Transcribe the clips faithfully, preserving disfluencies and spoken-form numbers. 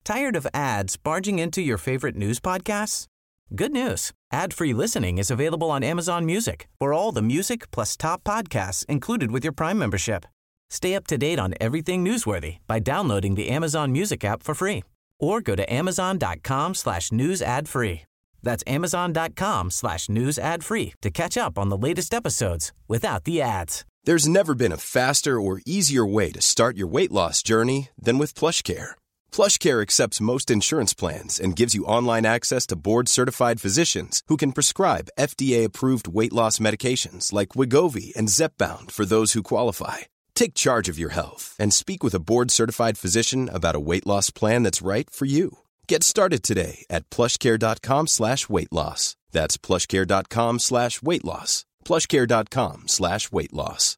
Tired of ads barging into your favorite news podcasts? Good news. Ad-free listening is available on Amazon Music for all the music plus top podcasts included with your Prime membership. Stay up to date on everything newsworthy by downloading the Amazon Music app for free or go to amazon.com slash news ad free. That's amazon.com slash news ad free to catch up on the latest episodes without the ads. There's never been a faster or easier way to start your weight loss journey than with PlushCare. PlushCare accepts most insurance plans and gives you online access to board-certified physicians who can prescribe F D A-approved weight loss medications like Wegovy and Zepbound for those who qualify. Take charge of your health and speak with a board-certified physician about a weight loss plan that's right for you. Get started today at plushcare.com slash weight loss. That's plushcare.com slash weight loss. plushcare.com slash weight loss.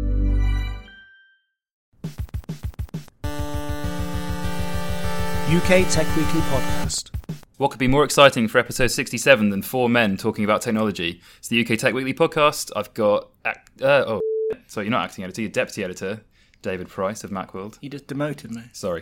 U K Tech Weekly Podcast. What could be more exciting for episode sixty-seven than four men talking about technology? It's the U K Tech Weekly Podcast. I've got... Act- uh, oh, sorry, you're not acting editor, you're deputy editor, David Price of Macworld. You just demoted me. Sorry.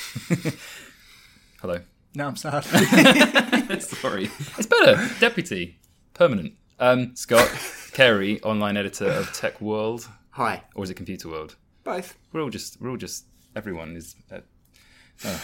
Hello. No, I'm sad. Sorry. It's better. Deputy. Permanent. Um, Scott Carey, online editor of Tech World. Hi. Or is it Computer World? Both. We're all just... We're all just... Everyone is... Uh, oh.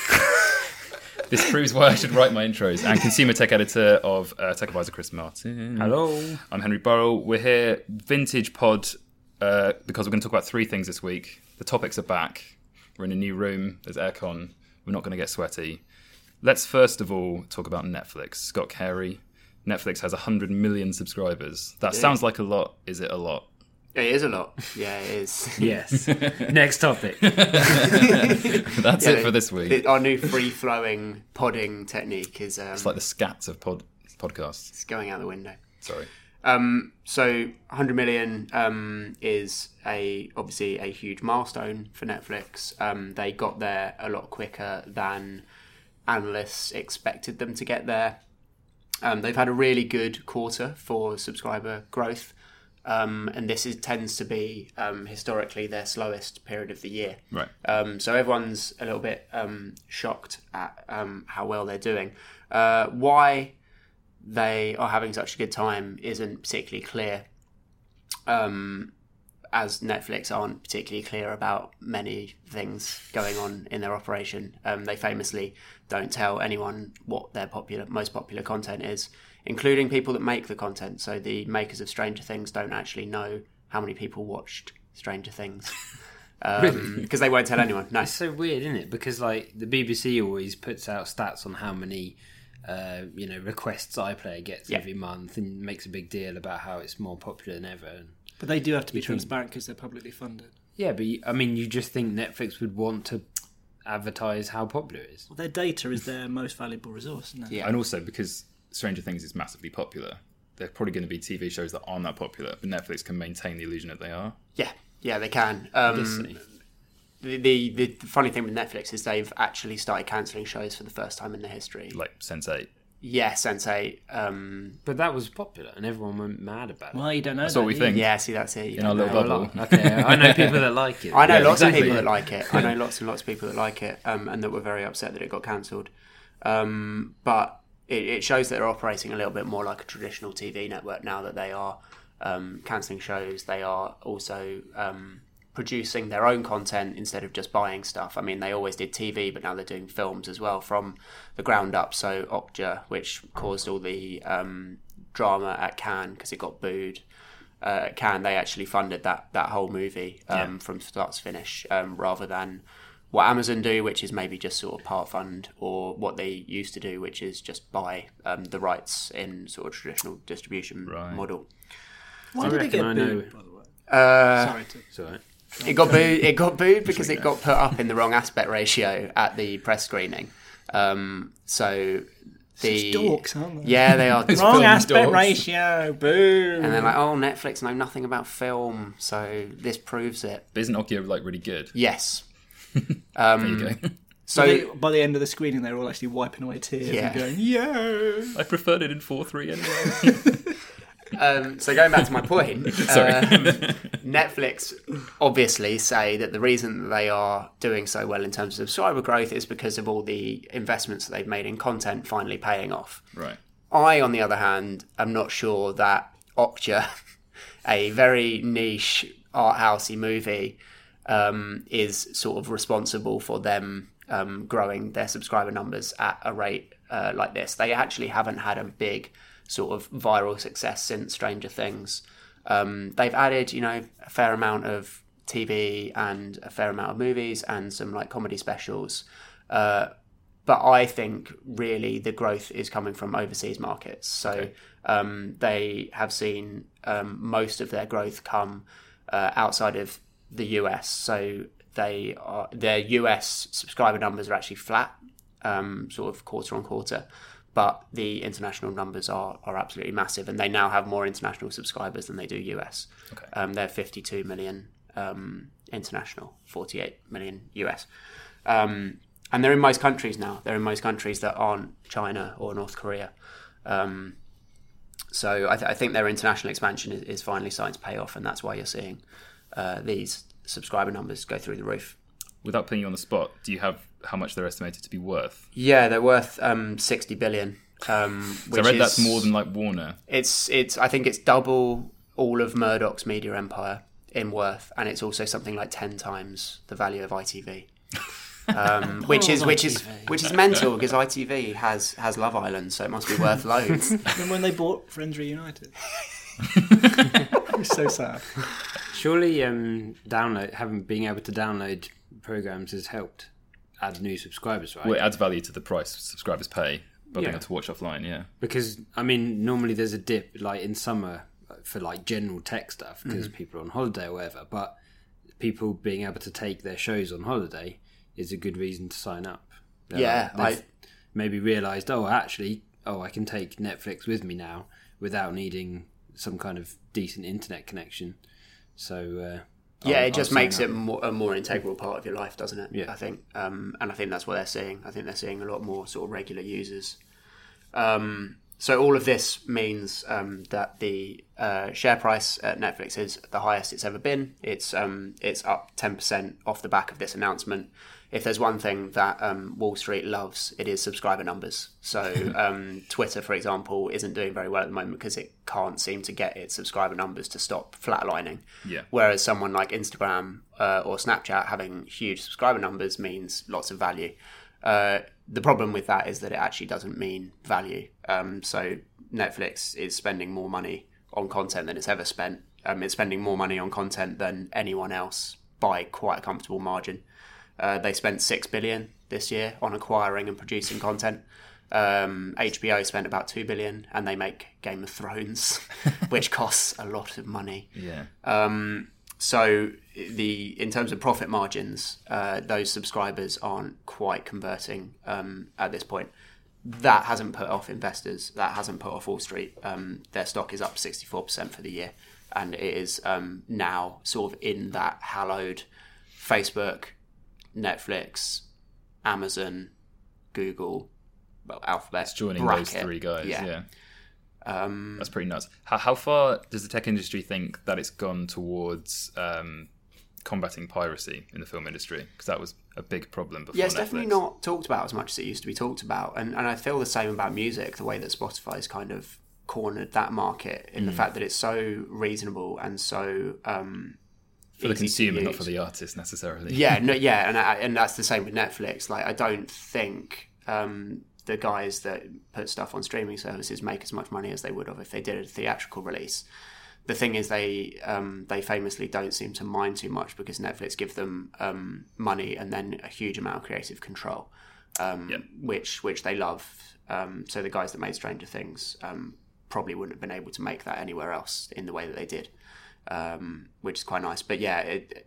This proves why I should write my intros. And consumer tech editor of uh, Tech Advisor Chris Martin. Hello. I'm Henry Burrell. We're here, vintage pod, uh, because we're going to talk about three things this week. The topics are back. We're in a new room. There's aircon. We're not going to get sweaty. Let's first of all talk about Netflix. Scott Carey. Netflix has one hundred million subscribers. That yeah. sounds like a lot. Is it a lot? It is a lot. Yeah, it is. Yes. Next topic. That's yeah, it for this week. The, our new free-flowing podding technique is... Um, it's like the scats of pod podcasts. It's going out the window. Sorry. Um, so one hundred million um, is a obviously a huge milestone for Netflix. Um, they got there a lot quicker than analysts expected them to get there. Um, they've had a really good quarter for subscriber growth. Um, and this is, tends to be um, historically their slowest period of the year. Right. Um, so everyone's a little bit um, shocked at um, how well they're doing. Uh, why they are having such a good time isn't particularly clear, um, as Netflix aren't particularly clear about many things going on in their operation. Um, they famously don't tell anyone what their popular, most popular content is, including people that make the content. So the makers of Stranger Things don't actually know how many people watched Stranger Things. Um, Really? Because they won't tell anyone. No. It's so weird, isn't it? Because like the B B C always puts out stats on how many uh, you know requests iPlayer gets yeah. every month and makes a big deal about how it's more popular than ever. But they do have to be You think- transparent because they're publicly funded. Yeah, but you, I mean, you just think Netflix would want to advertise how popular it is. Well, their data is their most valuable resource, isn't it? Yeah. And also because Stranger Things is massively popular, there are probably going to be T V shows that aren't that popular, but Netflix can maintain the illusion that they are. Yeah, yeah, they can. Um, the, the the funny thing with Netflix is they've actually started cancelling shows for the first time in their history. Like Sense eight. Yeah, Sense eight. Um, But that was popular, and everyone went mad about it. Well, you don't know That's that, what we do you? think. yeah, see, that's it. You In our don't little know. bubble. Okay, I know people that like it. I know Yeah, lots exactly. of people that like it. I know lots and lots of people that like it, um, and that were very upset that it got cancelled. Um, but it, it shows that they're operating a little bit more like a traditional T V network now that they are um, cancelling shows. They are also um, producing their own content instead of just buying stuff. I mean, they always did T V, but now they're doing films as well from the ground up. So Okja, which caused all the um, drama at Cannes because it got booed. Uh, at Cannes, they actually funded that that whole movie um, Yeah. from start to finish, um, rather than what Amazon do, which is maybe just sort of part fund, or what they used to do, which is just buy um, the rights in sort of traditional distribution Right. model. Why I did it reckon get I booed, know- by the way? Uh, Sorry to... Sorry. It got booed. It got booed because it got put up in the wrong aspect ratio at the press screening. Um, so the Such dorks, aren't they? yeah, they are. It's Wrong film aspect dogs. ratio, boo! And they're like, oh, Netflix know nothing about film, so this proves it. But isn't Okja like really good? Yes. There Um, you go. so They- by the end of the screening, they were all actually wiping away tears Yeah. and going, "Yeah." I preferred it in four three anyway. um, so going back to my point, Sorry. um, Netflix obviously say that the reason that they are doing so well in terms of subscriber growth is because of all the investments that they've made in content finally paying off. Right. I, on the other hand, am not sure that Okja, a very niche art housey movie, um, is sort of responsible for them um, growing their subscriber numbers at a rate uh, like this. They actually haven't had a big sort of viral success since Stranger Things. Um, they've added, you know, a fair amount of T V and a fair amount of movies and some like comedy specials. Uh, but I think really the growth is coming from overseas markets. So okay. um, they have seen um, most of their growth come uh, outside of the U S. So they are, their U S subscriber numbers are actually flat, um, sort of quarter on quarter. But the international numbers are, are absolutely massive, and they now have more international subscribers than they do U S. Okay. Um, they're fifty-two million um, international, forty-eight million U S. Um, and they're in most countries now. They're in most countries that aren't China or North Korea. Um, so I, th- I think their international expansion is, is finally starting to pay off, and that's why you're seeing uh, these subscriber numbers go through the roof. Without putting you on the spot, do you have how much they're estimated to be worth? Yeah, they're worth um, sixty billion. Um, so I read is, that's more than like Warner. It's it's. I think it's double all of Murdoch's media empire in worth, and it's also something like ten times the value of I T V. Um, which is which is which is mental because I T V has has Love Island, so it must be worth loads. And when they bought Friends Reunited, it's so sad. Surely, um, download having being able to download programs has helped add new subscribers, right? Well, it adds value to the price subscribers pay by yeah. being able to watch offline, yeah. Because, I mean, normally there's a dip, like in summer, for like general tech stuff, because mm-hmm. people are on holiday or whatever, but people being able to take their shows on holiday is a good reason to sign up. They're yeah. Like, I maybe realised, oh, actually, oh, I can take Netflix with me now without needing some kind of decent internet connection. So... Uh, Yeah, I'll, it just I'll makes up. it more, a more integral part of your life, doesn't it? Yeah. I think, um, and I think that's what they're seeing. I think they're seeing a lot more sort of regular users. Um, so all of this means um, that the uh, share price at Netflix is the highest it's ever been. It's um, it's up ten percent off the back of this announcement. If there's one thing that um, Wall Street loves, it is subscriber numbers. So um, Twitter, for example, isn't doing very well at the moment because it can't seem to get its subscriber numbers to stop flatlining. Yeah. Whereas someone like Instagram uh, or Snapchat having huge subscriber numbers means lots of value. Uh, the problem with that is that it actually doesn't mean value. Um, so Netflix is spending more money on content than it's ever spent. Um, it's spending more money on content than anyone else by quite a comfortable margin. Uh, they spent six billion this year on acquiring and producing content. Um, H B O spent about two billion, and they make Game of Thrones, which costs a lot of money. Yeah. Um, so the in terms of profit margins, uh, those subscribers aren't quite converting um, at this point. That hasn't put off investors. That hasn't put off Wall Street. Um, their stock is up sixty-four percent for the year, and it is um, now sort of in that hallowed Facebook, Netflix, Amazon, Google, well, Alphabet. It's joining bracket. those three guys, yeah. yeah. Um, That's pretty nuts. How, how far does the tech industry think that it's gone towards um, combating piracy in the film industry? Because that was a big problem before Yeah, it's Netflix. definitely not talked about as much as it used to be talked about. And, and I feel the same about music, the way that Spotify's kind of cornered that market in mm. the fact that it's so reasonable and so... Um, for the consumer, not for the artist necessarily. Yeah, no, yeah, and I, and that's the same with Netflix. Like, I don't think um, the guys that put stuff on streaming services make as much money as they would have if they did a theatrical release. The thing is, they um, they famously don't seem to mind too much because Netflix give them um, money and then a huge amount of creative control, um, yep. which which they love. Um, so the guys that made Stranger Things um, probably wouldn't have been able to make that anywhere else in the way that they did. Um, which is quite nice. But yeah, it,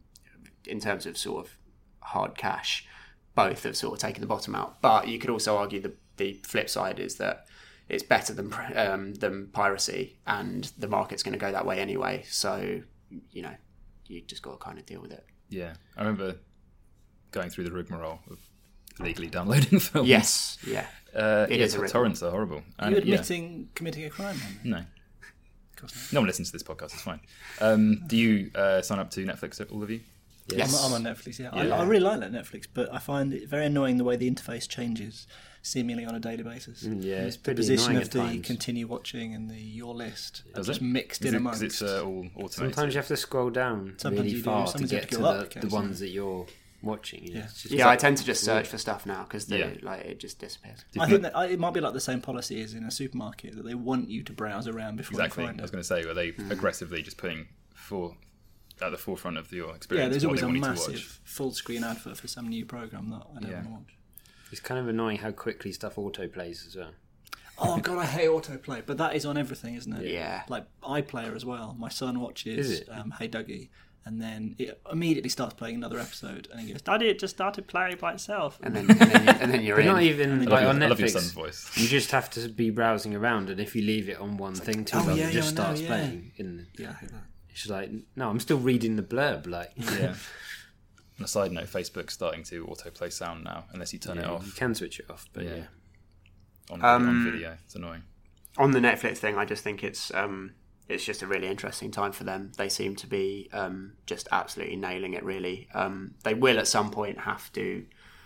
in terms of sort of hard cash, both have sort of taken the bottom out. But you could also argue the the flip side is that it's better than um, than piracy, and the market's going to go that way anyway. So, you know, you just got to kind of deal with it. Yeah, I remember going through the rigmarole of legally downloading films. Yes, yeah. Uh, it yeah, is a torrents are horrible. Are you admitting yeah. committing a crime then? No. No one listens to this podcast. It's fine. Um, do you uh, sign up to Netflix, all of you? Yes. I'm, I'm on Netflix, yeah. Yeah. I, I really like that Netflix, but I find it very annoying the way the interface changes seemingly on a daily basis. Mm, yeah, it's The pretty position annoying of at the times. continue watching and the your list are Does just it? mixed Is in it- amongst. 'cause it's uh, all automated. Sometimes you have to scroll down Sometimes really you do. far to Sometimes you have get to to go the, up, the occasionally. ones that you're watching. You know, Yeah. it's just Yeah, I like- tend to just search for stuff now because Yeah. like it just disappears. I think that I- it might be like the same policy as in a supermarket, that they want you to browse around before Exactly. you I find was it. going to say, were they aggressively just putting for at the forefront of your experience? Yeah, there's what always they a want you to watch? massive full screen advert for some new program that I don't Yeah. want to watch. It's kind of annoying how quickly stuff autoplays as well. Oh god, I hate autoplay, but that is on everything, isn't it? Yeah. Like iPlayer as well. My son watches Is it? um, Hey Dougie, and then it immediately starts playing another episode, and he goes, "Daddy, it just started playing by itself." And then, and then, you, and then you're But in. not even I love, like your, on I love your Netflix. son's voice. You just have to be browsing around, and if you leave it on one thing too oh, long, yeah, it just yeah, I know, starts yeah. playing. In Yeah, I hate that. it's like, no, I'm still reading the blurb. Like, Yeah. On a side note, Facebook's starting to autoplay sound now, unless you turn it yeah, you off can switch it off, but Yeah. yeah. on, Um, on video. It's annoying. On the Netflix thing, I just think it's um, it's just a really interesting time for them. They seem to be um, just absolutely nailing it. Really, um, they will at some point have to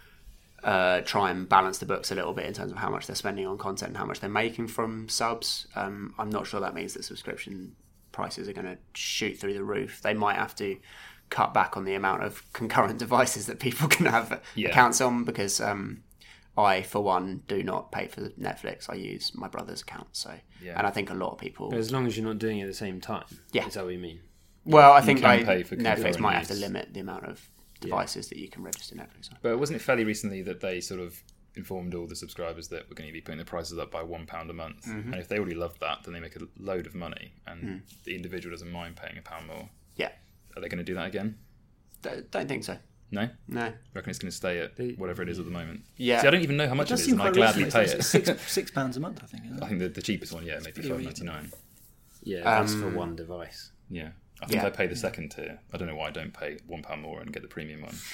uh, try and balance the books a little bit in terms of how much they're spending on content and how much they're making from subs. Um, I'm not sure that means that subscription prices are going to shoot through the roof. They might have to cut back on the amount of concurrent devices that people can have Yeah. accounts on because. Um, I, for one, do not pay for Netflix. I use my brother's account. So, Yeah. and I think a lot of people. But as long as you're not doing it at the same time. Yeah. Is that what you mean? Well, I think can like, pay for Netflix concurrent might have to use. limit the amount of devices that you can register Netflix on. But wasn't it fairly recently that they sort of informed all the subscribers that we're going to be putting the prices up by one pound a month? Mm-hmm. And if they already love that, then they make a load of money, and Mm. the individual doesn't mind paying a pound more. Yeah, Are they going to do that again? D- don't think so. No? No. I reckon it's going to stay at They- whatever it is at the moment. Yeah. See, I don't even know how It much it, does is, seem and I quite gladly reasonable. pay It's it. six six pounds a month, I think. Isn't it? I think the, the cheapest one, yeah, maybe pretty five ninety nine. Yeah, that's Um, for one device. Yeah, I think Yeah. I pay the second tier. I don't know why I don't pay one pound more and get the premium one.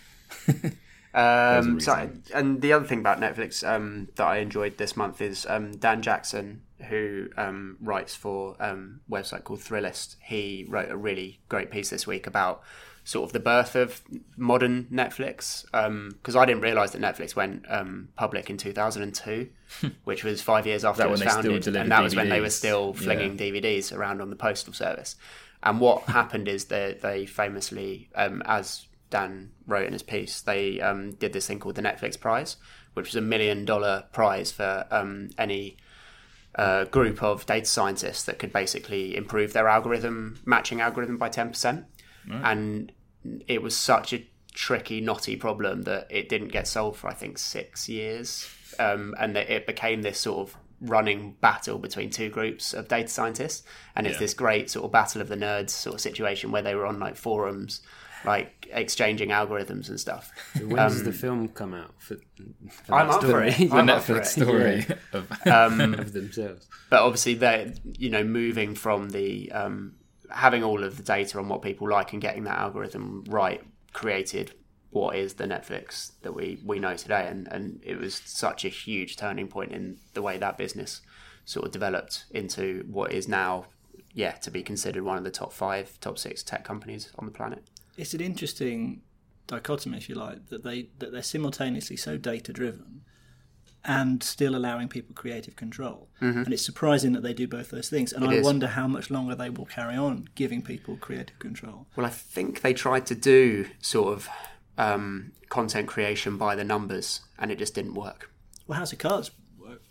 But Um, a so, reason. and the other thing about Netflix um, that I enjoyed this month is um, Dan Jackson, who um, writes for um, a website called Thrillist. He wrote a really great piece this week about sort of the birth of modern Netflix, because I didn't realise that Netflix went um, public in two thousand two, which was five years after That it was when they still founded, delivered and that was when they were D V Ds. still flinging Yeah. D V Ds around on the postal service. And what happened is that they famously, um, as Dan wrote in his piece, they um, did this thing called the Netflix Prize, which was a million dollar prize for um, any uh, group of data scientists that could basically improve their algorithm, matching algorithm by ten percent. And it was such a tricky, knotty problem that it didn't get solved for, I think, six years. Um, and that it became this sort of running battle between two groups of data scientists. And it's Yeah. this great sort of battle of the nerds sort of situation where they were on like forums, like exchanging algorithms and stuff. When does the film come out for, for I'm that up for story? it. the I'm up for Netflix it. story of of themselves. But obviously, they, you know, moving from the um, having all of the data on what people like and getting that algorithm right created what is the Netflix that we, we know today, and, and it was such a huge turning point in the way that business sort of developed into what is now, yeah, to be considered one of the top five, top six tech companies on the planet. It's an interesting dichotomy, if you like, that they that they're simultaneously so data driven and still allowing people creative control. And it's surprising that they do both those things. And It I is. wonder how much longer they will carry on giving people creative control. Well, I think they tried to do sort of um, content creation by the numbers, and it just didn't work. Well, House of Cards worked.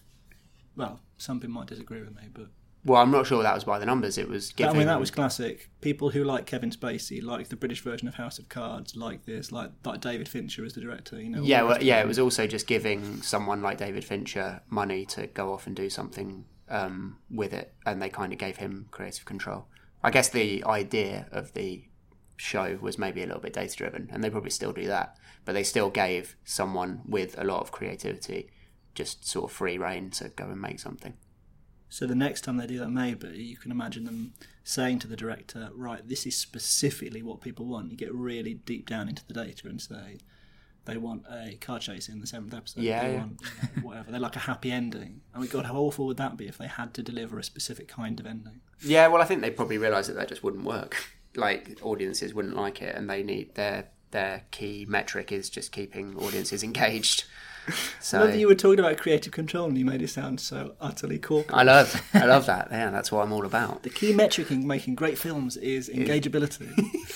Well, some people might disagree with me, but Well, I'm not sure that was by the numbers. It was giving. I mean, that was classic. People who like Kevin Spacey, like the British version of House of Cards, like this, like like David Fincher as the director. You know, all Yeah, the well, rest of yeah. them. It was also just giving someone like David Fincher money to go off and do something um, with it, and they kind of gave him creative control. I guess the idea of the show was maybe a little bit data driven, and they probably still do that, but they still gave someone with a lot of creativity just sort of free reign to go and make something. So the next time they do that, maybe you can imagine them saying to the director, "Right, this is specifically what people want." You get really deep down into the data and say, they want a car chase in the seventh episode. Yeah, they yeah. want, you know, whatever. They like a happy ending. I mean, God, how awful would that be if they had to deliver a specific kind of ending? Yeah, well, I think they probably realised that that just wouldn't work. Like, audiences wouldn't like it, and they need their their key metric is just keeping audiences engaged. So I love that you were talking about creative control and you made it sound so utterly corporate. I love, I love that. Yeah, that's what I'm all about. The key metric in making great films is engageability.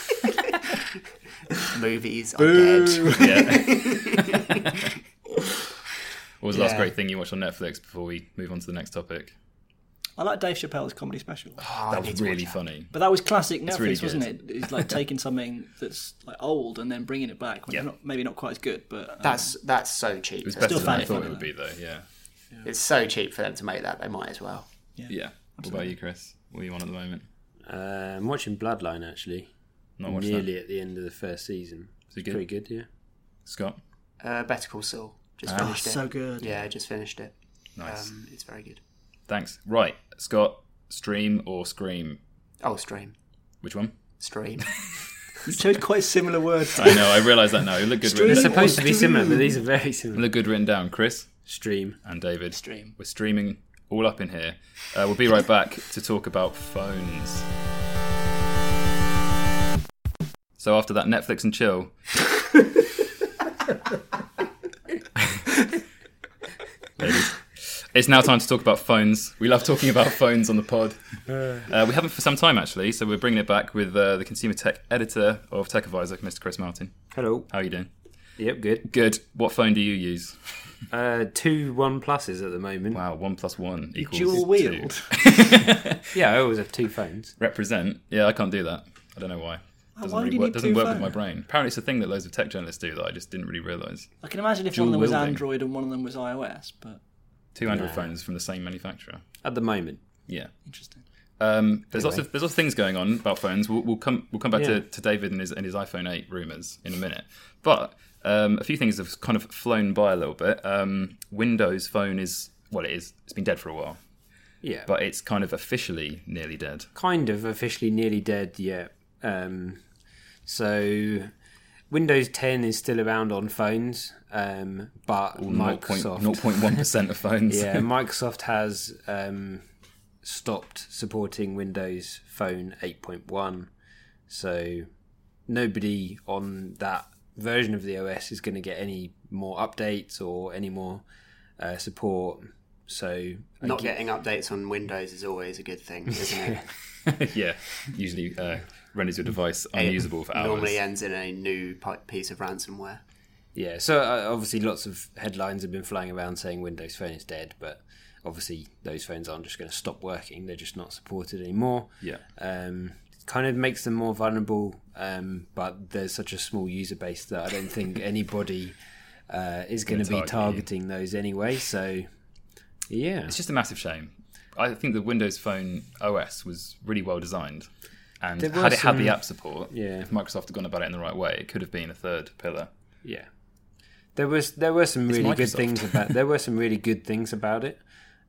Movies are dead. Yeah. What was the last Yeah. great thing you watched on Netflix before we move on to the next topic? I like Dave Chappelle's comedy special. Oh, That I was need to watch really that. funny. But that was classic Netflix, really good. wasn't it? It's like taking something that's like old and then bringing it back. When Yeah. it's not, maybe not quite as good, but um, That's that's so cheap. It was for better them Still than I funny, thought funny, it would be, though. Yeah. It's so cheap for them to make that. They might as well. Yeah. What about you, Chris? What are you on at the moment? Uh, I'm watching Bloodline actually. Not watched Nearly that. at the end of the first season. Is it good? Pretty good, yeah. Scott? Uh, Better Call Saul. Just Ah. finished oh, it. so good. Yeah, I just finished it. Nice. Um, it's very good. Thanks. Right. Scott, stream or scream? Oh, stream. Which one? Stream. You chose quite similar words. I know, I realise that now. It looked good Stream. written They're down. supposed to be similar, but these are very similar. Look good written down. Chris Stream. and David. Stream. We're streaming all up in here. Uh, we'll be right back to talk about phones. So after that Netflix and chill... Ladies. It's now time to talk about phones. We love talking about phones on the pod. Uh, we haven't for some time, actually, so we're bringing it back with uh, the consumer tech editor of Tech Advisor, Mister Chris Martin. Hello. How are you doing? Yep, good. Good. What phone do you use? Uh, two One Pluses at the moment. Wow, one plus one equals Dual two. wield. Yeah, I always have two phones. Represent. Yeah, I can't do that. I don't know why. Doesn't why do really you work, need doesn't two work with my phones? brain. Apparently, it's a thing that loads of tech journalists do that I just didn't really realise. I can imagine if Dual one of them was wielding. Android and one of them was iOS, but Two Android Nah. phones from the same manufacturer. At the moment. Yeah. interesting. Um, there's lots Anyway. of there's lots of things going on about phones. We'll, we'll come we'll come back Yeah. to, to David and his and his iPhone eight rumors in a minute. But um, a few things have kind of flown by a little bit. Um, Windows Phone is what it is. It's been dead for a while, Yeah. but it's kind of officially nearly dead. kind of officially nearly dead yet. Um, so Windows ten is still around on phones, um, but Microsoft, zero point one percent of phones. yeah, Microsoft has um, stopped supporting Windows Phone eight point one. So nobody on that version of the O S is going to get any more updates or any more uh, support. So Not I getting updates on Windows is always a good thing, isn't it? yeah. Usually uh, renders your device unusable for hours. Normally ends in a new pi- piece of ransomware. Yeah, so uh, obviously lots of headlines have been flying around saying Windows Phone is dead, but obviously those phones aren't just going to stop working. They're just not supported anymore. Yeah. Um, kind of makes them more vulnerable, um, but there's such a small user base that I don't think anybody uh, is going to be target you. targeting those anyway. So, yeah. It's just a massive shame. I think the Windows Phone O S was really well designed, and There had were it had the some- app support, Yeah. if Microsoft had gone about it in the right way, it could have been a third pillar. Yeah, there was there were some It's really good Microsoft. things about there were some really good things about it.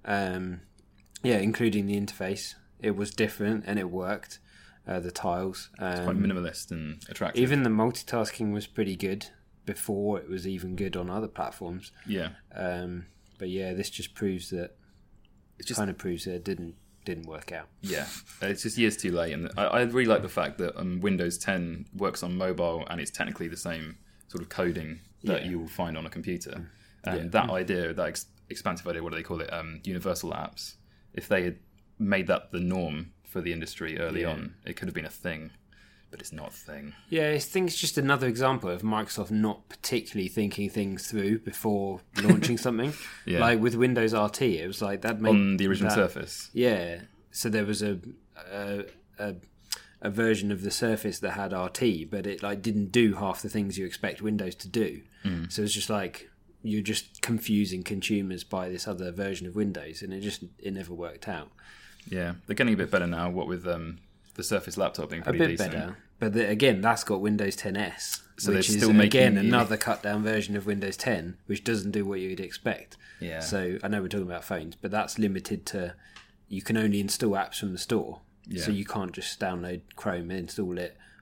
Um, yeah, including the interface. It was different and it worked. Uh, the tiles, um, Quite minimalist and attractive. even the multitasking was pretty good before it was even good on other platforms. yeah, Um, but yeah, this just proves that it's just kind of proves that it didn't didn't work out. yeah, it's just years too late. And I, I really like the fact that um, Windows ten works on mobile and it's technically the same sort of coding that Yeah. you will find on a computer. And Yeah. that idea, that ex- expansive idea, what do they call it? Um, universal apps. If they had made that the norm for the industry early Yeah. on, it could have been a thing. But it's not a thing. Yeah, I think it's just another example of Microsoft not particularly thinking things through before launching something. Yeah. Like with Windows R T, it was like that made On the original that- Surface. Yeah, so there was a, a a a version of the Surface that had R T, but it like didn't do half the things you expect Windows to do. Mm. So it's just like you're just confusing consumers by this other version of Windows, and it just it never worked out. Yeah, they're getting a bit better now, what with um, the Surface laptop being A pretty bit decent. better, but the, again, that's got Windows ten S, So they're which is still making again you- another cut down version of Windows ten, which doesn't do what you'd expect. Yeah. So I know we're talking about phones, but that's limited to you can only install apps from the store. Yeah. So you can't just download Chrome and install it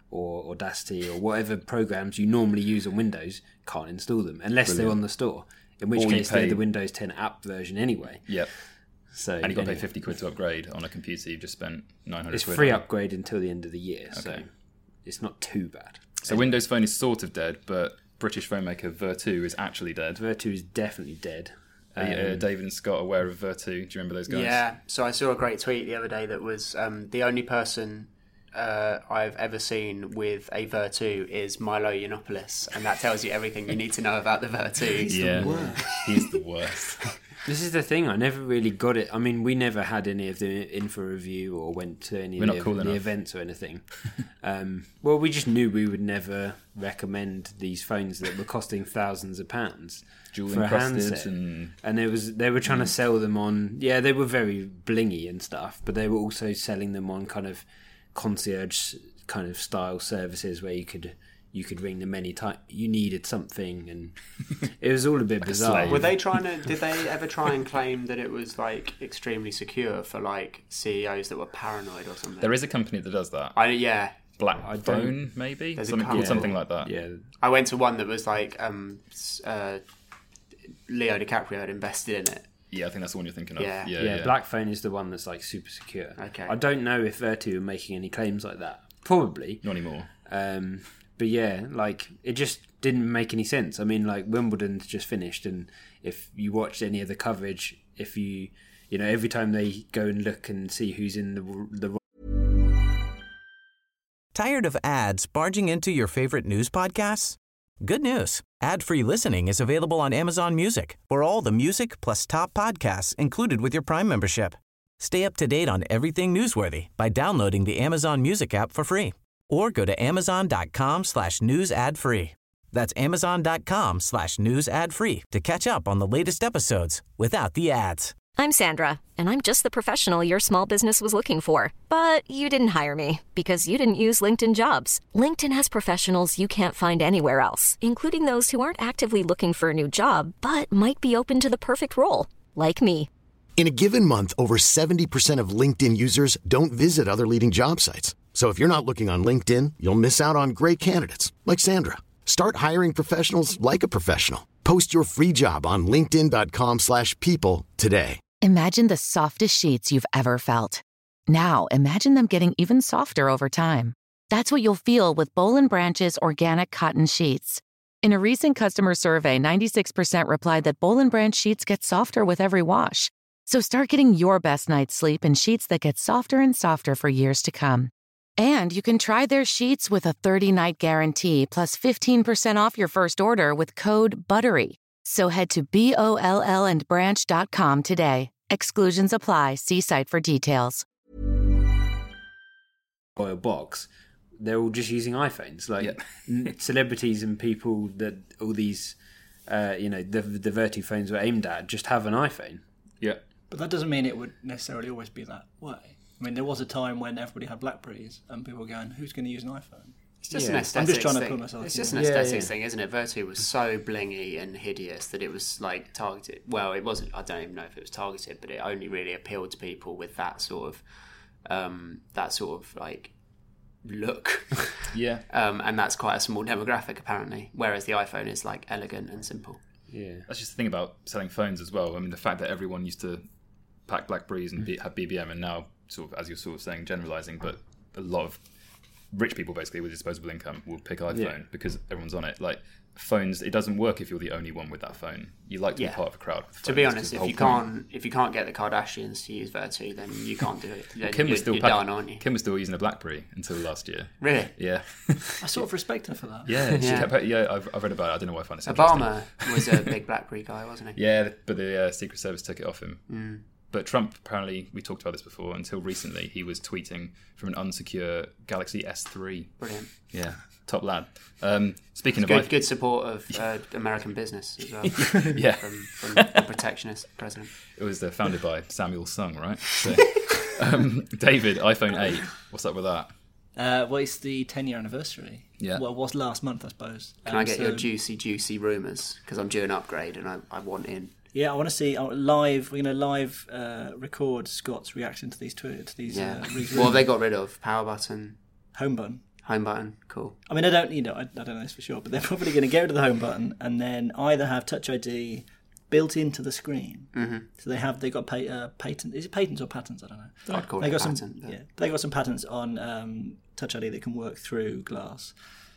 or Audacity or whatever programs you normally use on Windows can't install them unless Brilliant. They're on the store. In which or case pay... they're the Windows ten app version anyway. Yep. So and you've got to anyway. pay fifty quid to upgrade on a computer you've just spent nine hundred It's quid free on. upgrade until the end of the year, Okay. so it's not too bad. So anyway. Windows Phone is sort of dead, but British phone maker Vertu is actually dead. Vertu is definitely dead. Are um, uh, David and Scott aware of Vertu? Do you remember those guys? Yeah, so I saw a great tweet the other day that was um, the only person uh, I've ever seen with a Vertu is Milo Yiannopoulos, and that tells you everything you need to know about the Vertu. He's yeah, the worst. He's the worst. This is the thing, I never really got it. I mean, we never had any of them in for review or went to any We're of not cool the, the events or anything. um, well, we just knew we would never recommend these phones that were costing thousands of pounds Jewel for a encrusted handset. And... and it was they were trying Mm. to sell them on, yeah, they were very blingy and stuff, but they were also selling them on kind of concierge kind of style services where you could... you could ring them any time you needed something, and it was all a bit Like a bizarre. slave. Were they trying to? Did they ever try and claim that it was like extremely secure for like C E Os that were paranoid or something? There is a company that does that. I yeah. Black I don't- Phone, maybe? There's a Something couple. called something like that. Yeah, I went to one that was like um, s- uh, Leo DiCaprio had invested in it. Yeah, I think that's the one you're thinking of. Yeah. yeah, yeah, yeah. Black Phone is the one that's like super secure. Okay. I don't know if Vertu are making any claims like that. Probably. Not anymore. Um, but yeah, like it just didn't make any sense. I mean, like Wimbledon's just finished, and if you watched any of the coverage, if you, you know, every time they go and look and see who's in the the. Tired of ads barging into your favorite news podcasts? Good news. Ad-free listening is available on Amazon Music for all the music plus top podcasts included with your Prime membership. Stay up to date on everything newsworthy by downloading the Amazon Music app for free or go to amazon.com slash news ad free. That's amazon.com slash news ad free to catch up on the latest episodes without the ads. I'm Sandra, and I'm just the professional your small business was looking for. But you didn't hire me because you didn't use LinkedIn Jobs. LinkedIn has professionals you can't find anywhere else, including those who aren't actively looking for a new job, but might be open to the perfect role, like me. In a given month, over seventy percent of LinkedIn users don't visit other leading job sites. So if you're not looking on LinkedIn, you'll miss out on great candidates like Sandra. Start hiring professionals like a professional. Post your free job on linkedin.com slash people today. Imagine the softest sheets you've ever felt. Now imagine them getting even softer over time. That's what you'll feel with Boll and Branch's organic cotton sheets. In a recent customer survey, ninety-six percent replied that Boll and Branch sheets get softer with every wash. So start getting your best night's sleep in sheets that get softer and softer for years to come. And you can try their sheets with a thirty-night guarantee plus fifteen percent off your first order with code BUTTERY. So head to B O L L and branch dot com today. Exclusions apply. See site for details. By a box, they're all just using iPhones. Like Yeah. n- celebrities and people that all these, uh, you know, the the Vertu phones were aimed at just have an iPhone. Yeah. But that doesn't mean it would necessarily always be that way. I mean, there was a time when everybody had Blackberries and people were going, who's going to use an iPhone? It's just Yeah. an I'm aesthetics I'm just trying to thing. put myself It's through just an that. Yeah, aesthetics yeah. thing, isn't it? Vertu was so blingy and hideous that it was like targeted. Well, it wasn't. I don't even know if it was targeted, but it only really appealed to people with that sort of, um, that sort of like look. Yeah. um, and that's quite a small demographic apparently. Whereas the iPhone is like elegant and simple. Yeah. That's just the thing about selling phones as well. I mean, the fact that everyone used to pack Blackberries and be, have B B M, and now, sort of, as you're sort of saying, generalising, but a lot of rich people basically with disposable income will pick iPhone Yeah. because everyone's on it. Like phones, it doesn't work if you're the only one with that phone. You like to Yeah. be part of a crowd. With To be phones, 'cause honest, the if whole you point- can't if you can't get the Kardashians to use Vertu, then you can't do it. Then Kim you're, was still you're pack- done, aren't you? Kim was still using a BlackBerry until last year. Really? Yeah. I sort of respect her for that. Yeah, she Yeah. kept, yeah. I've, I've read about it. I don't know why I find it so interesting. Obama was a big BlackBerry guy, wasn't he? Yeah, but the uh, Secret Service took it off him. Mm. But Trump, apparently, we talked about this before, until recently, he was tweeting from an unsecure Galaxy S three. Brilliant. Yeah, top lad. Um, speaking of Good, iPhone, good support of uh, American business as well. Yeah. from, from the protectionist president. it was uh, founded by Samuel Sung, right? So, um, David, iPhone eight, what's up with that? Uh, well, it's the ten-year anniversary. Yeah. Well, it was last month, I suppose. Can Um, I get so- your juicy, juicy rumours? Because I'm due an upgrade and I, I want in. Yeah, I want to see uh, live. We're going to live uh, record Scott's reaction to these twi- to these Yeah. uh, these What have they got rid of? Power button, home button. Home button, cool. I mean, I don't, you know, I, I don't know this for sure, but they're probably going to go to the home button and then either have Touch I D built into the screen. Mm-hmm. So they have they got pa- uh, patent. Is it patents or patents? I don't know. I'd call they it got patent. Some, but... Yeah, they got some patents on um, Touch I D that can work through glass.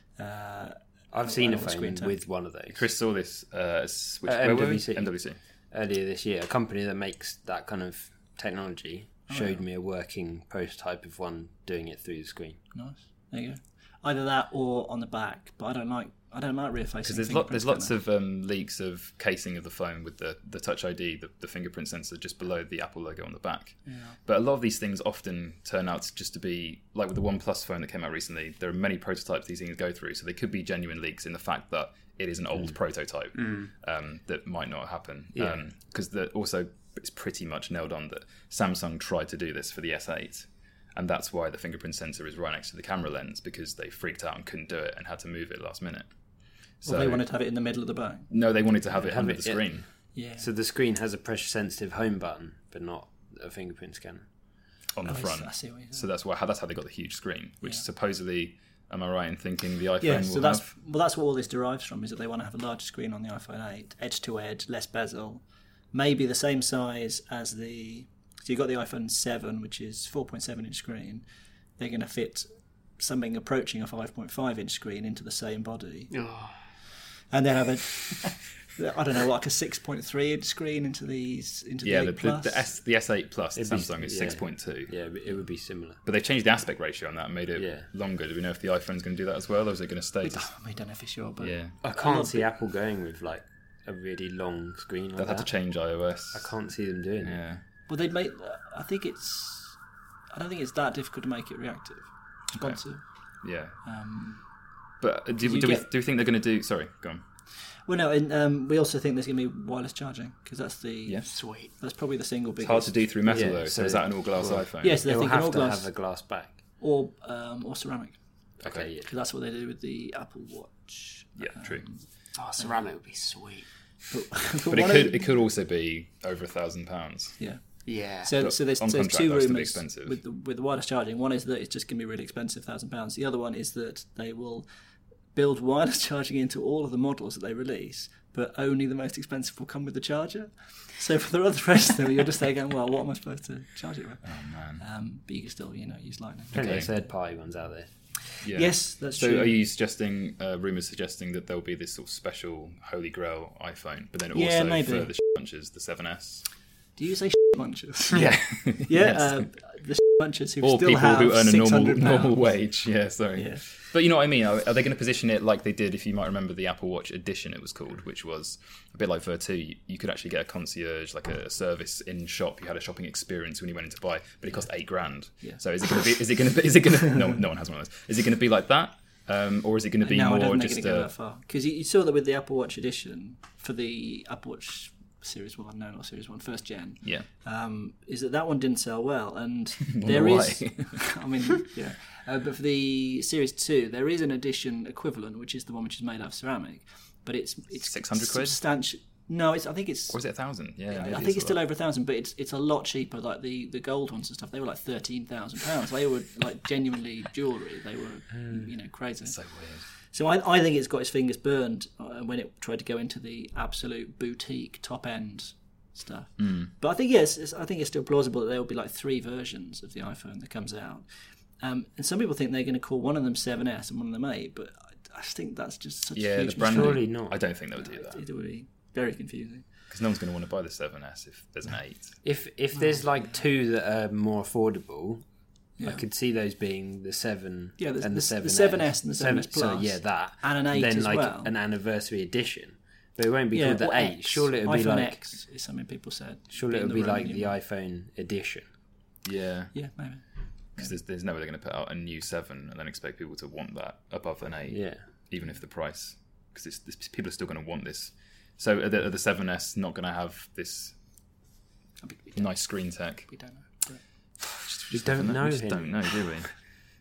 Uh, I've seen a on phone with one of those. Chris saw this. Uh, switch, Uh, where M were we? W C. M W C. Earlier this year, a company that makes that kind of technology showed me a working prototype of one doing it through the screen. Nice. There you go. Either that or on the back, but I don't like I don't like rear facing. Because there's, lot, there's lots of um, leaks of casing of the phone with the, the Touch I D, the, the fingerprint sensor just below the Apple logo on the back. Yeah. But a lot of these things often turn out just to be, like with the OnePlus phone that came out recently, there are many prototypes these things go through, so they could be genuine leaks in the fact that it is an old mm. prototype mm. Um, that might not happen. Because yeah. um, also it's pretty much nailed on that Samsung tried to do this for the S eight. And that's why the fingerprint sensor is right next to the camera lens, because they freaked out and couldn't do it and had to move it last minute. So well, they wanted to have it in the middle of the back? No, they wanted to have it have under it, the screen. Yeah. So the screen has a pressure-sensitive home button, but not a fingerprint scanner. On the oh, front. I see what you're saying. So that's why that's how they got the huge screen, which yeah. supposedly, am I right in thinking the iPhone yeah, will so that's, have? Well, that's what all this derives from, is that they want to have a larger screen on the iPhone eight, edge-to-edge, less bezel, maybe the same size as the... So you've got the iPhone seven, which is four point seven inch screen. They're going to fit something approaching a five point five inch screen into the same body. Oh. And then have a, I don't know, like a six point three inch screen into these, into yeah, the the, Plus. the, S, the S eight Plus, the It'd Samsung be, is yeah. six point two. Yeah, it would be similar. But they changed the aspect ratio on that and made it yeah. longer. Do we know if the iPhone's going to do that as well, or is it going to stay? We don't, we don't know for sure, but yeah. I can't see Apple going with like a really long screen like They'll that. have to change iOS. I can't see them doing yeah. it. Well, they'd make. I think it's. I don't think it's that difficult to make it reactive, responsive. Okay. Yeah. Um, but do, do, get... we, do we think they're going to do? Sorry, go on. Well, no, and um, we also think there's going to be wireless charging, because that's the yeah. sweet. That's probably the single biggest. It's hard to do through metal yeah, though. So, so is that an all glass well, iPhone? Yes, yeah, so they're It'll thinking have all to glass have a glass back or um, or ceramic. Okay, yeah. Because that's what they do with the Apple Watch. Yeah, um, true. Oh, ceramic would be sweet. But, but, but it could of, it could also be over a thousand pounds. Yeah. Yeah. So, but so there's, on there's contract, two that's to be rumours expensive. with the, with the wireless charging. One is that it's just going to be really expensive, thousand pounds. The other one is that they will build wireless charging into all of the models that they release, but only the most expensive will come with the charger. So for the other rest of them, you're just there going, well, what am I supposed to charge it with? Oh man! Um, but you can still, you know, use Lightning. Plenty Okay. of third-party ones out there. Yeah. Yes, that's so true. So are you suggesting, uh, rumours suggesting that there'll be this sort of special Holy Grail iPhone, but then also Yeah, maybe. for the sh- bunches, the seven S? Do you say bunches? Yeah. Yeah, Yes. uh, the bunches who Or still people have who earn a normal six hundred normal pounds. wage. Yeah, sorry. Yeah. But you know what I mean? Are, are they going to position it like they did, if you might remember, the Apple Watch Edition, it was called, which was a bit like Vertu. You, you could actually get a concierge, like a, a service in shop. You had a shopping experience when you went in to buy, but it cost eight grand. Yeah. So is it going to be? Is it going to be? Is it going to? No, no one has one of those. Is it going to be like that, um, or is it going to be no, more I don't think just it's going to go a? that far. Because you, you saw that with the Apple Watch Edition for the Apple Watch Series One, no, not Series One, first gen. Yeah. Um, is that that one didn't sell well, and Wonder there why. is. I mean, yeah. Uh, but for the Series Two, there is an edition equivalent, which is the one which is made out of ceramic, but it's it's six hundred quid. Substantial. No, it's. I think it's. Or is it a thousand? Yeah, maybe I think it's a still lot. over a thousand, but it's it's a lot cheaper. Like the, the gold ones and stuff, they were like thirteen thousand pounds. They were like genuinely jewellery. They were, you know, crazy. So weird. So I, I think it's got its fingers burned uh, when it tried to go into the absolute boutique top end stuff. Mm. But I think yes, it's, I think it's still plausible that there will be like three versions of the iPhone that comes out. Um, and some people think they're going to call one of them seven S and one of them eight, but I, I just think that's just such Yeah, a the huge brand. mistake. Surely not. I don't think they would do that It would be very confusing. because no one's going to want to buy the seven S if there's an eight. If if there's like two that are more affordable, Yeah. I could see those being the seven Yeah, the- and the- the seven the seven S and the seven S So Plus. yeah, that And an eight then as like well. an anniversary edition. But it won't be Yeah, called the or eight. X. Surely it'll be iPhone like X is something people said. surely in it'll be room like the anymore. iPhone edition. Yeah, Yeah, maybe. because there's, there's no way they're going to put out a new seven and then expect people to want that above an eight. Yeah. Even if the price, because people are still going to want this. So are the, are the seven S not going to have this We don't, nice screen tech? we don't know. But We don't know We just him. don't know, do we?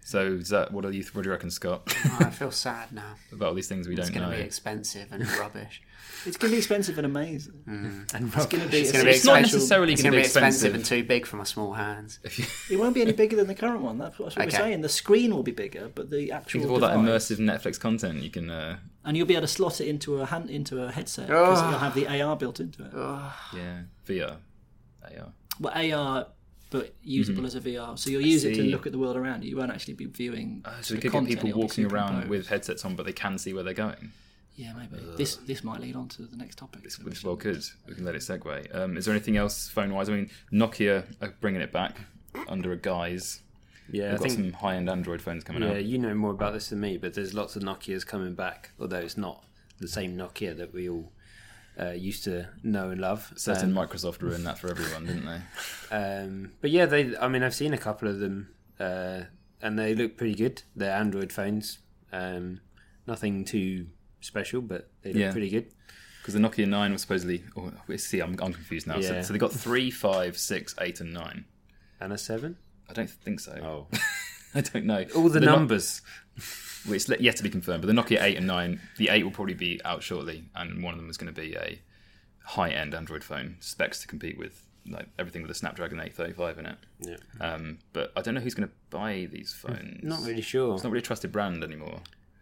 So is that what do you what do you reckon, Scott? Oh, I feel sad now. About all these things we It's don't going know. to be expensive and rubbish. It's going to be expensive and amazing. Mm. And It's going to be. It's It's, going to be It's not expensive. necessarily It's gonna going to be be expensive expensive. and too big for my small hands. If you It won't be any bigger than the current one. That's what we're Okay. saying. The screen will be bigger, but the actual think of all that device- immersive Netflix content, you can. Uh, and you'll be able to slot it into a hand, into a headset because Oh. it'll have the A R built into it. yeah, V R, A R. Well, A R, but usable as a V R. So you'll use it to see. look at the world around you. You won't actually be viewing. Uh, so the we could get content, people it'll be walking around superimposed. with headsets on, but they can see where they're going. Yeah, maybe. This this might lead on to the next topic. This, so this we well could. We can let it segue. Um, is there anything else phone-wise? I mean, Nokia are bringing it back under a guise. Yeah, They've I got think. some high-end Android phones coming Yeah, out. you know more about this than me, but there's lots of Nokias coming back. Although it's not the same Nokia that we all uh, used to know and love. Certain Um, Microsoft ruined that for everyone, didn't they? Um, but yeah, they. I mean, I've seen a couple of them, uh, and they look pretty good. They're Android phones. Um, nothing too special, but they look Yeah. pretty good. Because the Nokia nine was supposedly. Oh, we see, I'm, I'm confused now. So, Yeah. so they got three, five, six, eight, and nine. And a seven. I don't think so. Oh, I don't know. all the They're not- numbers. well, it's yet to be confirmed, but the Nokia eight and nine, the eight will probably be out shortly, and one of them is going to be a high-end Android phone, specs to compete with like everything with a Snapdragon eight thirty-five in it. Yeah. Um, but I don't know who's going to buy these phones. Not really sure. It's not really a trusted brand anymore.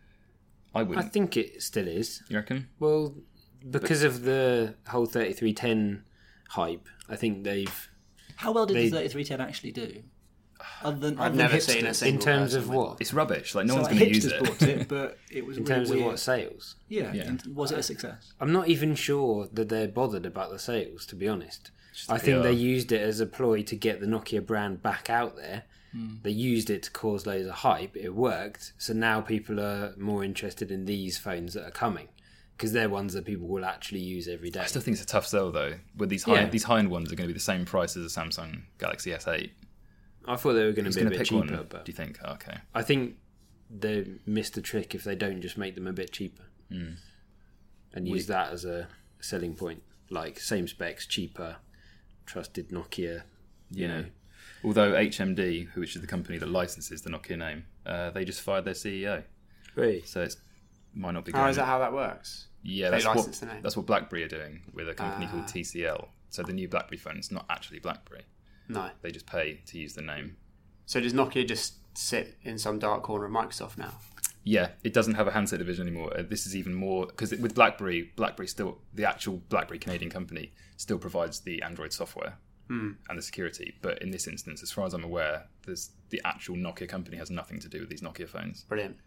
I I wouldn't. think it still is. You reckon? Well, because of the whole thirty-three ten hype, I think they've. How well did They- the thirty-three ten actually do? Other than, I've other never than seen a hipsters. single In terms person of with what? It's rubbish. Like no So one's like going to use hipsters it. bought it, but it was In really terms of weird. what sales, Yeah, Yeah. in- was it a success? I'm not even sure that they're bothered about the sales. To be honest, I P think R. they used it as a ploy to get the Nokia brand back out there. Hmm. They used it to cause loads of hype. It worked, so now people are more interested in these phones that are coming because they're ones that people will actually use every day. I still think it's a tough sell though. With these high, Yeah. these high-end ones are going to be the same price as a Samsung Galaxy S eight. I thought they were going Who's to be a going to bit pick cheaper, one? but Do you think? Oh, okay. I think they missed the trick if they don't just make them a bit cheaper Mm. and use that as a selling point. Like same specs, cheaper, trusted Nokia. You Yeah. know, Although H M D, which is the company that licenses the Nokia name, uh, they just fired their C E O, really. so it might not be. How going- is that how that works? Yeah, They that's license what the name? that's what BlackBerry are doing with a company Ah. called T C L. So the new BlackBerry phone is not actually BlackBerry. No. They just pay to use the name. So does Nokia just sit in some dark corner of Microsoft now? Yeah, it doesn't have a handset division anymore. Uh, This is even more because with BlackBerry, BlackBerry still the actual BlackBerry Canadian company still provides the Android software and the security. But in this instance, as far as I'm aware, there's the actual Nokia company has nothing to do with these Nokia phones. Brilliant.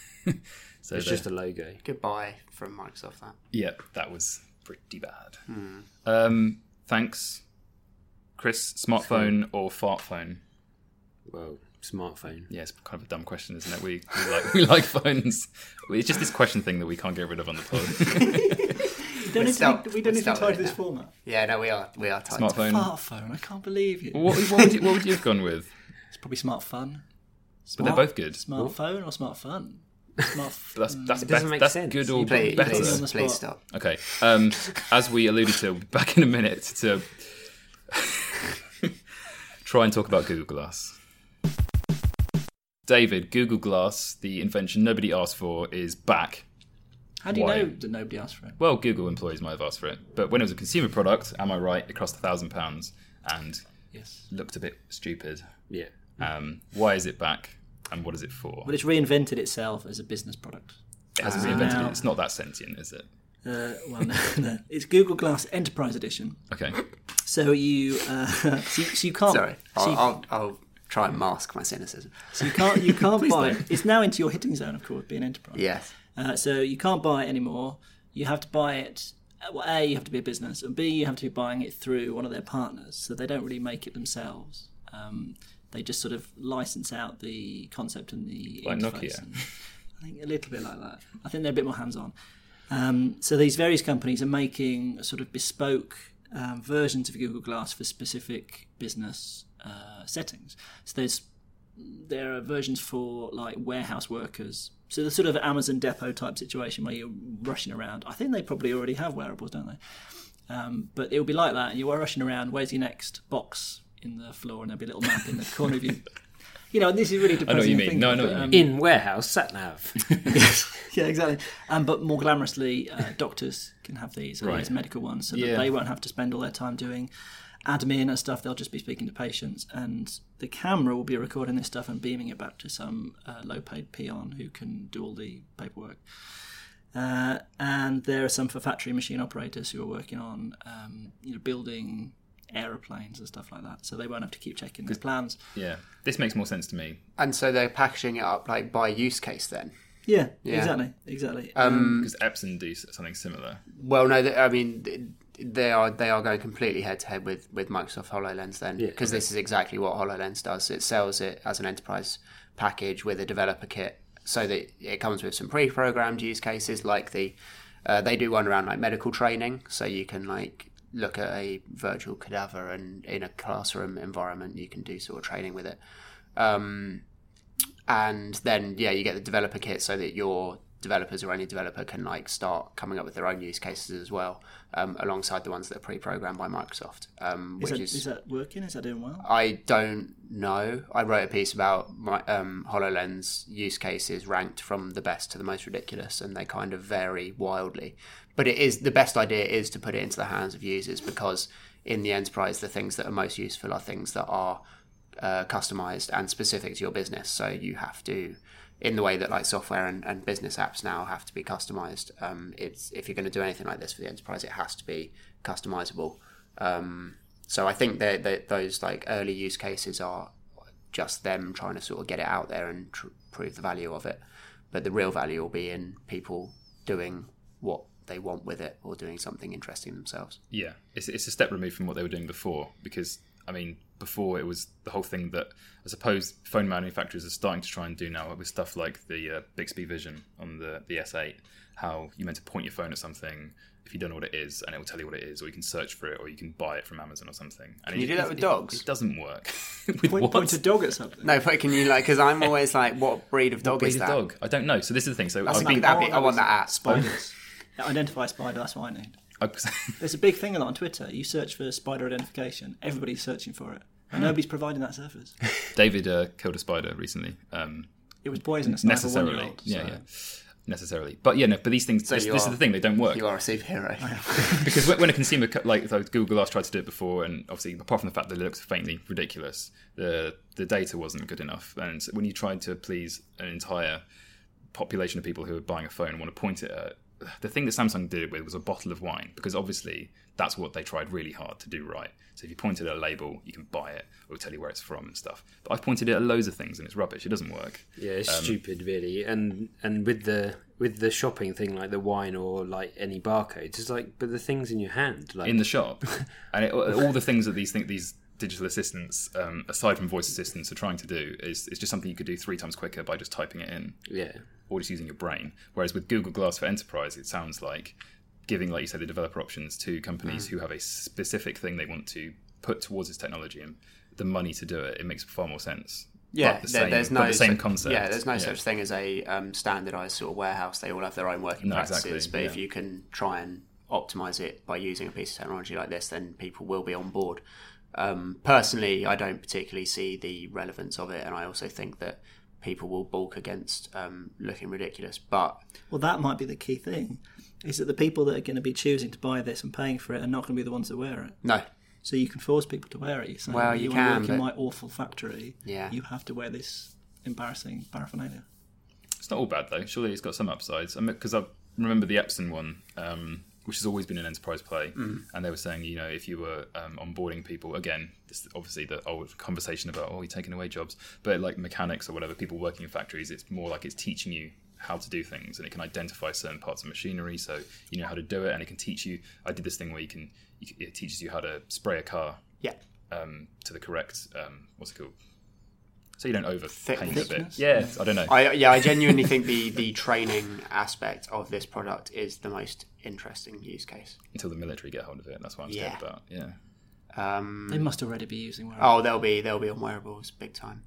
So It's they're- just a logo. Goodbye from Microsoft, that. yeah, that was pretty bad. Um, thanks, Chris. Smartphone or fart phone? Well, smartphone. Yeah, it's kind of a dumb question, isn't it? We, we like we like phones. It's just this question thing that we can't get rid of on the pod. We don't need start- to, we don't let's need to start tie with to it this now. format. Yeah, no, we are. We are tight. Smartphone. Fart phone, I can't believe you. What, what, would you, what would you have gone with? It's probably smart fun. But they're both good. Smartphone or smart fun? Smart But that's that's, It doesn't best, make that's sense. good or Please, better. Put me on the please, please spot. stop. Okay. Um, as we alluded to, we'll be back in a minute to try and talk about Google Glass. David, Google Glass, the invention nobody asked for, is back. How do you Why? know that nobody asked for it? Well, Google employees might have asked for it, but when it was a consumer product, am I right, it cost a thousand pounds and Yes. looked a bit stupid. Yeah. Um, why is it back, and what is it for? Well, it's reinvented itself as a business product. It hasn't Ah. reinvented Now- it. It's not that sentient, is it? Uh, well, no, no. It's Google Glass Enterprise Edition. Okay. So you, uh, so you, so you can't. Sorry, So I'll, you, I'll, I'll try and mask my cynicism. so you can't. You can't Please buy. don't. It. It's now into your hitting zone, of course, being enterprise. Yes. Uh, so you can't buy it anymore. You have to buy it. Well, A, you have to be a business, and B, you have to be buying it through one of their partners. So they don't really make it themselves. Um, they just sort of license out the concept and the Like interface. Nokia. And I think a little bit like that. I think they're a bit more hands-on. Um, so these various companies are making sort of bespoke um, versions of Google Glass for specific business uh, settings. So there's there are versions for like warehouse workers. So the sort of Amazon depot type situation where you're rushing around. I think they probably already have wearables, don't they? Um, but it'll be like that. And you are rushing around. Where's your next box in the floor? And there'll be a little map in the corner of you. You know, this is really I know what depressing. you to mean. think No, I of, know but, what you um, In warehouse, sat nav. Yeah, exactly. Um, but more glamorously, uh, doctors can have these, Right. these medical ones, so Yeah. that they won't have to spend all their time doing admin and stuff. They'll just be speaking to patients, and the camera will be recording this stuff and beaming it back to some uh, low-paid peon who can do all the paperwork. Uh, and there are some for factory machine operators who are working on, um, you know, building aeroplanes and stuff like that. So they won't have to keep checking their plans. Yeah, this makes more sense to me. And so they're packaging it up like by use case then. Yeah, Yeah. exactly, exactly. Um, Because Epson do something similar. Well, no, th- I mean th- they are they are going completely head to head with with Microsoft HoloLens then, because this is exactly what HoloLens does. It sells it as an enterprise package with a developer kit, so that it comes with some pre-programmed use cases like the uh, they do one around like medical training, so you can like look at a virtual cadaver and in a classroom environment you can do sort of training with it. Um, and then yeah, you get the developer kit so that your developers or any developer can like start coming up with their own use cases as well, um, alongside the ones that are pre-programmed by Microsoft. Um, is, which that, is, is that working? Is that doing well? I don't know. I wrote a piece about my um, HoloLens use cases ranked from the best to the most ridiculous, and they kind of vary wildly. But it is the best idea is to put it into the hands of users, because in the enterprise, the things that are most useful are things that are uh, customized and specific to your business. So you have to, in the way that like software and, and business apps now have to be customized. Um, it's if you're going to do anything like this for the enterprise, it has to be customizable. Um, so I think that, that those like early use cases are just them trying to sort of get it out there and tr- prove the value of it. But the real value will be in people doing what they want with it or doing something interesting themselves. Yeah, it's it's a step removed from what they were doing before, because I mean, before it was the whole thing that I suppose phone manufacturers are starting to try and do now with stuff like the uh, Bixby Vision on the, the S eight, how you're meant to point your phone at something if you don't know what it is, and it will tell you what it is, or you can search for it, or you can buy it from Amazon or something. And Can it, you do that it, with it, dogs? It doesn't work. with Point, what? point a dog at something. No, but can you like? Because I'm always like, what breed of dog Breed is of that? dog? I don't know. So this is the thing. So That's I've not- been. that'd be- I want that app. Spiders. Yeah, identify spider, that's what I need. There's a big thing on Twitter. You search for spider identification. Everybody's searching for it. And nobody's providing that service. David uh, killed a spider recently. Um, It was poisonous. Now for necessarily. one-year-old, Yeah, so- yeah. Necessarily. But yeah, no, but these things, So this, you this are- is the thing, they don't work. You are a superhero. Because when when a consumer, co- like so Google Glass tried to do it before, and obviously apart from the fact that it looks faintly ridiculous, the the data wasn't good enough. And when you tried to please an entire population of people who are buying a phone and want to point it at, the thing that Samsung did it with was a bottle of wine, because obviously that's what they tried really hard to do right. So if you pointed at a label, you can buy it, or it'll tell you where it's from and stuff. But I've pointed it at loads of things and it's rubbish. It doesn't work. Yeah, it's Um, stupid, really. And and with the with the shopping thing, like the wine or like any barcodes, it's like, but the thing's in your hand, like in the shop, and it, all the things that these think these digital assistants, um, aside from voice assistants, are trying to do is is just something you could do three times quicker by just typing it in, yeah, or just using your brain. Whereas with Google Glass for Enterprise, it sounds like giving, like you said, the developer options to companies Mm. who have a specific thing they want to put towards this technology and the money to do it. It makes far more sense. Yeah, But the there- same, there's but no the same such- concept. Yeah, there's no such thing as a um, standardized sort of warehouse. They all have their own working No, practices. exactly, But if yeah. you can try and optimize it by using a piece of technology like this, then people will be on board. Um, personally, I don't particularly see the relevance of it, and I also think that people will balk against um, looking ridiculous. But Well, that might be the key thing, is that the people that are going to be choosing to buy this and paying for it are not going to be the ones that wear it. no, So you can force people to wear it. You're saying, Well, you, you want to can, work in but- my awful factory. Yeah. You have to wear this embarrassing paraphernalia. It's not all bad though. Surely it's got some upsides. I mean, because I remember the Epson one, um, which has always been an enterprise play, Mm. and they were saying, you know, if you were um, onboarding people, again, this obviously the old conversation about, oh, you're taking away jobs, but like mechanics or whatever, people working in factories, it's more like it's teaching you how to do things, and it can identify certain parts of machinery, so you know how to do it, and it can teach you. I did this thing where you can, you can it teaches you how to spray a car yeah, um, to the correct, um, what's it called? So you don't overpaint a bit. Thickness? Yeah, I don't know. I yeah, I genuinely think the the training aspect of this product is the most interesting use case. Until the military get hold of it. That's what I'm scared Yeah. about. Yeah. Um, They must already be using wearables. oh, they'll be they'll be on wearables big time.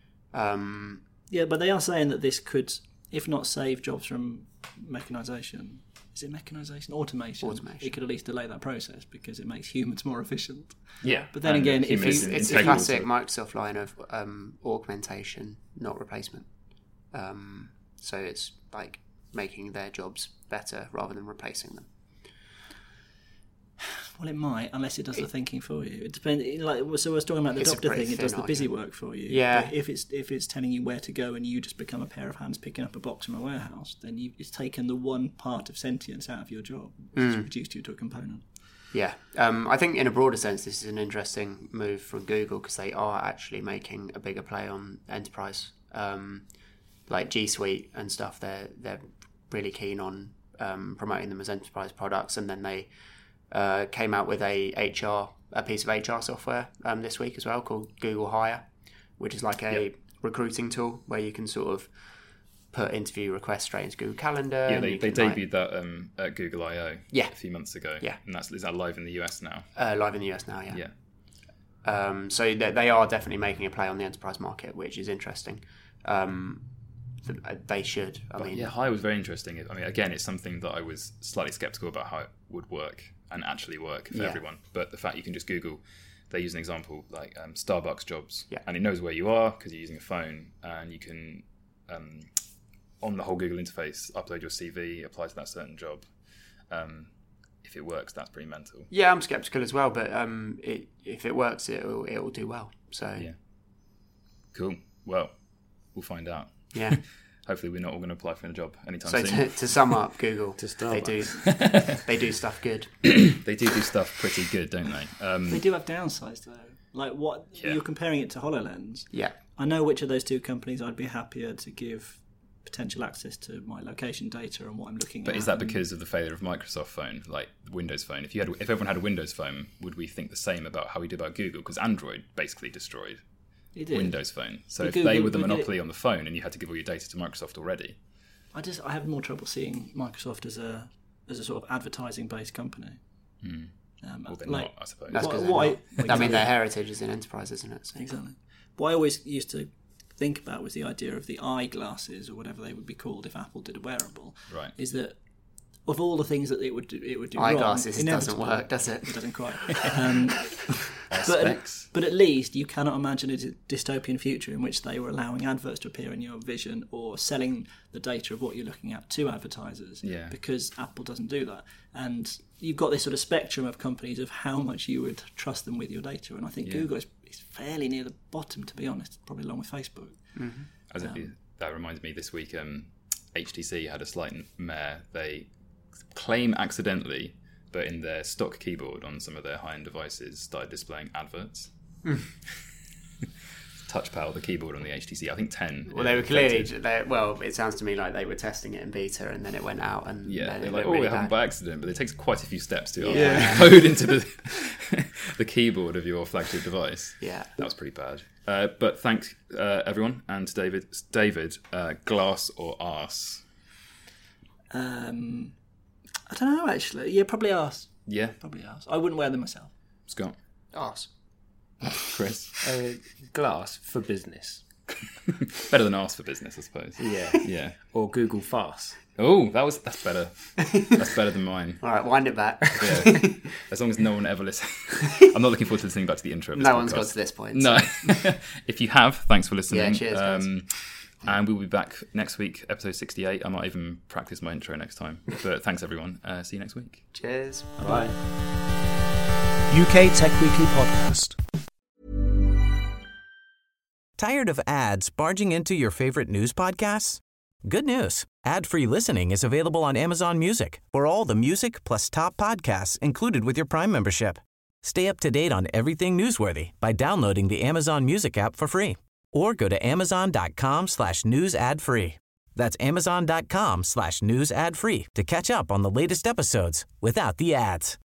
Um, Yeah, but they are saying that this could, if not save jobs from mechanisation, is it mechanisation? Automation. Automation. It could at least delay that process because it makes humans more efficient. Yeah. But then and again, if humans it's- in- It's the integral classic to- Microsoft line of um, augmentation, not replacement. Um, so it's like making their jobs better rather than replacing them. Well, it might, unless it does the thinking for you. It depends. Like, so I was talking about the It's a doctor pretty thing. It does thin the busy argument. work for you. Yeah. But if it's if it's telling you where to go and you just become a pair of hands picking up a box from a warehouse, then you, it's taken the one part of sentience out of your job. It's Mm. reduced you to a component. Yeah, um, I think in a broader sense, this is an interesting move from Google because they are actually making a bigger play on enterprise, um, like G Suite and stuff. They're they're really keen on um, promoting them as enterprise products, and then they uh, came out with a H R a piece of H R software um, this week as well called Google Hire, which is like a Yep. recruiting tool where you can sort of put interview requests straight into Google Calendar. Yeah, and they, you they can, like, debuted that um, at Google I O Yeah. a few months ago. Yeah. And that's is that live in the U S now? uh, live in the U S now. Yeah. Yeah. Um, so they, they are definitely making a play on the enterprise market, which is interesting. Um, th- they should. I mean, Yeah, Hire was very interesting. I mean, again, it's something that I was slightly skeptical about how it would work and actually work for Yeah. everyone. But the fact you can just Google, they use an example like um, Starbucks jobs, Yeah. and it knows where you are because you're using a phone, and you can, um, on the whole Google interface, upload your C V, apply to that certain job. Um, if it works, that's pretty mental. yeah, I'm skeptical as well, but um, it, if it works, it'll it'll do well. So Yeah. Cool. Well, we'll find out. yeah. Hopefully, we're not all going to apply for a job anytime So soon. to, to sum up, Google, To they do Starbucks. they do stuff good. They do do stuff pretty good, don't they? Um, They do have downsides though. Like what Yeah. you're comparing it to HoloLens. Yeah, I know which of those two companies I'd be happier to give potential access to my location data and what I'm looking But at. is that and- because of the failure of Microsoft Phone, like Windows Phone? If you had, if everyone had a Windows Phone, would we think the same about how we do about Google? Because Android basically destroyed It did. Windows Phone. So But if they Google- were the but it- monopoly on the phone and you had to give all your data to Microsoft already, I just I have more trouble seeing Microsoft as a as a sort of advertising based company. Um, well, they're like- not, I suppose. that's What- because what I- I, I mean exactly. their heritage is in enterprise, isn't it? So. Exactly. What I always used to think about was the idea of the eyeglasses or whatever they would be called if Apple did a wearable. Right. Is that of all the things that it would do, it would do Eyeglasses wrong, doesn't inevitably- work, does it? It doesn't quite. Um, but, Specs. but at least you cannot imagine a dy- dystopian future in which they were allowing adverts to appear in your vision or selling the data of what you're looking at to advertisers. Yeah. Because Apple doesn't do that. And you've got this sort of spectrum of companies of how much you would trust them with your data. And I think Yeah. Google is, is fairly near the bottom, to be honest, probably along with Facebook. As if you, that reminds me, this week um, H T C had a slight mare. They claim accidentally, but in their stock keyboard on some of their high-end devices, started displaying adverts. Touchpad, the keyboard on the H T C, I think ten. Well, they were clearly. They, well, it sounds to me like they were testing it in beta, and then it went out, and Yeah, then they're it like, went oh, really it happened bad. by accident, but it takes quite a few steps to Yeah. code into the the keyboard of your flagship device. Yeah. That was pretty bad. Uh, but thanks, uh, everyone, and to David. David, uh, glass or arse? Um, I don't know, actually. Yeah, probably arse. Yeah, Probably arse. I wouldn't wear them myself. Scott, Arse. Chris. Uh, glass for business. Better than arse for business, I suppose. Yeah. Yeah. Or Google Farce. Oh, that was that's better. That's better than mine. All right, wind it back. Yeah. As long as no one ever listens. I'm not looking forward to listening back to the intro. Of this No one's podcast. got to this point. No. If you have, thanks for listening. Yeah, cheers, guys. Um, and we'll be back next week, episode sixty-eight. I might even practice my intro next time. But thanks, everyone. Uh, see you next week. Cheers. Bye. U K Tech Weekly Podcast. Tired of ads barging into your favorite news podcasts? Good news. Ad-free listening is available on Amazon Music for all the music plus top podcasts included with your Prime membership. Stay up to date on everything newsworthy by downloading the Amazon Music app for free or go to amazon.com slash news ad free. That's amazon.com slash news ad free to catch up on the latest episodes without the ads.